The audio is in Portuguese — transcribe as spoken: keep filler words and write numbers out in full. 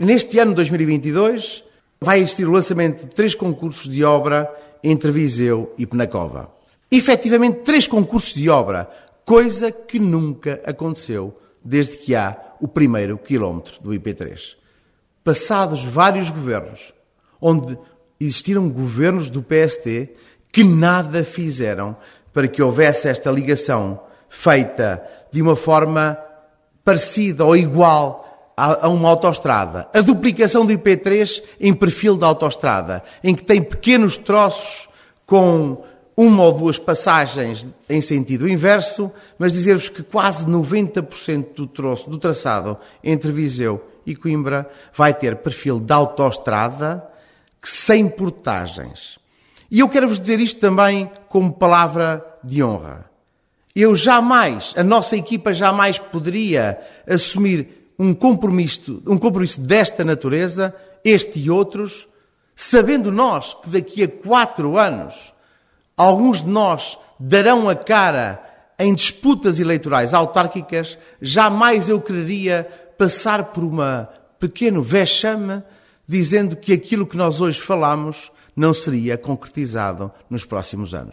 Neste ano, dois mil e vinte e dois, vai existir o lançamento de três concursos de obra entre Viseu e Penacova. Efetivamente, três concursos de obra, coisa que nunca aconteceu desde que há o primeiro quilómetro do I P três. Passados vários governos, onde existiram governos do P S T que nada fizeram para que houvesse esta ligação feita de uma forma parecida ou igual a uma autoestrada. A duplicação do I P três em perfil de autoestrada, em que tem pequenos troços com uma ou duas passagens em sentido inverso, mas dizer-vos que quase noventa por cento do troço, do traçado entre Viseu e Coimbra vai ter perfil de autoestrada, sem portagens. E eu quero-vos dizer isto também como palavra de honra. Eu jamais, a nossa equipa jamais poderia assumir um compromisso, um compromisso desta natureza, este e outros, sabendo nós que daqui a quatro anos alguns de nós darão a cara em disputas eleitorais autárquicas, jamais eu quereria passar por um pequeno vexame dizendo que aquilo que nós hoje falamos não seria concretizado nos próximos anos.